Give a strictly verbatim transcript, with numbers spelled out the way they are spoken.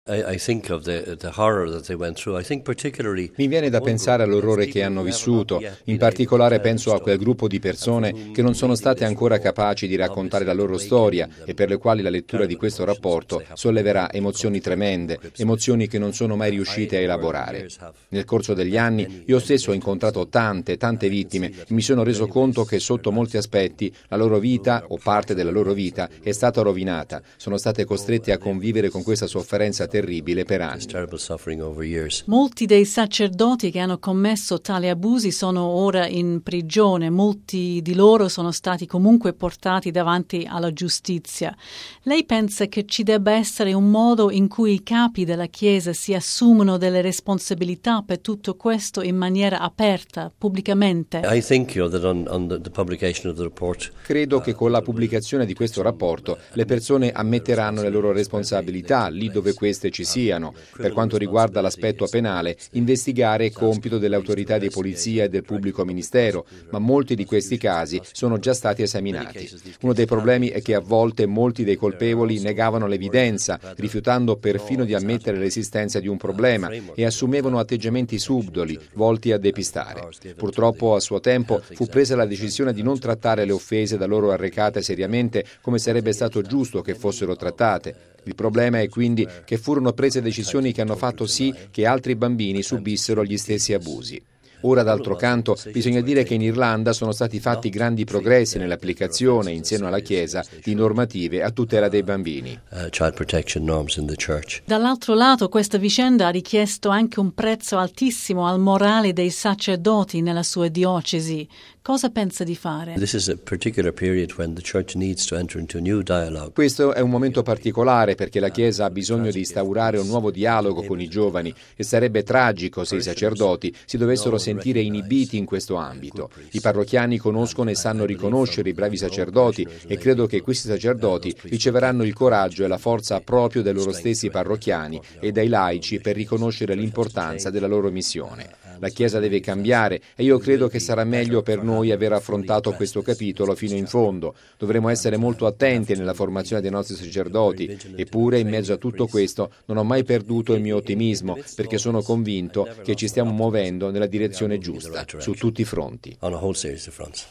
Mi viene da pensare all'orrore che hanno vissuto, in particolare penso a quel gruppo di persone che non sono state ancora capaci di raccontare la loro storia e per le quali la lettura di questo rapporto solleverà emozioni tremende, emozioni che non sono mai riuscite a elaborare. Nel corso degli anni io stesso ho incontrato tante, tante vittime e mi sono reso conto che sotto molti aspetti la loro vita o parte della loro vita è stata rovinata, sono state costrette a convivere con questa sofferenza terribile per anni. Molti dei sacerdoti che hanno commesso tali abusi sono ora in prigione, molti di loro sono stati comunque portati davanti alla giustizia. Lei pensa che ci debba essere un modo in cui i capi della Chiesa si assumono delle responsabilità per tutto questo in maniera aperta, pubblicamente? Credo che con la pubblicazione di questo rapporto le persone ammetteranno le loro responsabilità lì dove queste ci siano. Per quanto riguarda l'aspetto penale, investigare è compito delle autorità di polizia e del pubblico ministero, ma molti di questi casi sono già stati esaminati. Uno dei problemi è che a volte molti dei colpevoli negavano l'evidenza, rifiutando perfino di ammettere l'esistenza di un problema e assumevano atteggiamenti subdoli, volti a depistare. Purtroppo a suo tempo fu presa la decisione di non trattare le offese da loro arrecate seriamente come sarebbe stato giusto che fossero trattate. Il problema è quindi che furono prese decisioni che hanno fatto sì che altri bambini subissero gli stessi abusi. Ora, d'altro canto, bisogna dire che in Irlanda sono stati fatti grandi progressi nell'applicazione, in seno alla Chiesa, di normative a tutela dei bambini. Dall'altro lato, questa vicenda ha richiesto anche un prezzo altissimo al morale dei sacerdoti nella sua diocesi. Cosa pensa di fare? Questo è un momento particolare perché la Chiesa ha bisogno di instaurare un nuovo dialogo con i giovani e sarebbe tragico se i sacerdoti si dovessero sentire inibiti in questo ambito. I parrocchiani conoscono e sanno riconoscere i bravi sacerdoti e credo che questi sacerdoti riceveranno il coraggio e la forza proprio dai loro stessi parrocchiani e dai laici per riconoscere l'importanza della loro missione. La Chiesa deve cambiare e io credo che sarà meglio per noi aver affrontato questo capitolo fino in fondo. Dovremo essere molto attenti nella formazione dei nostri sacerdoti, eppure in mezzo a tutto questo non ho mai perduto il mio ottimismo perché sono convinto che ci stiamo muovendo nella direzione giusta, su tutti i fronti.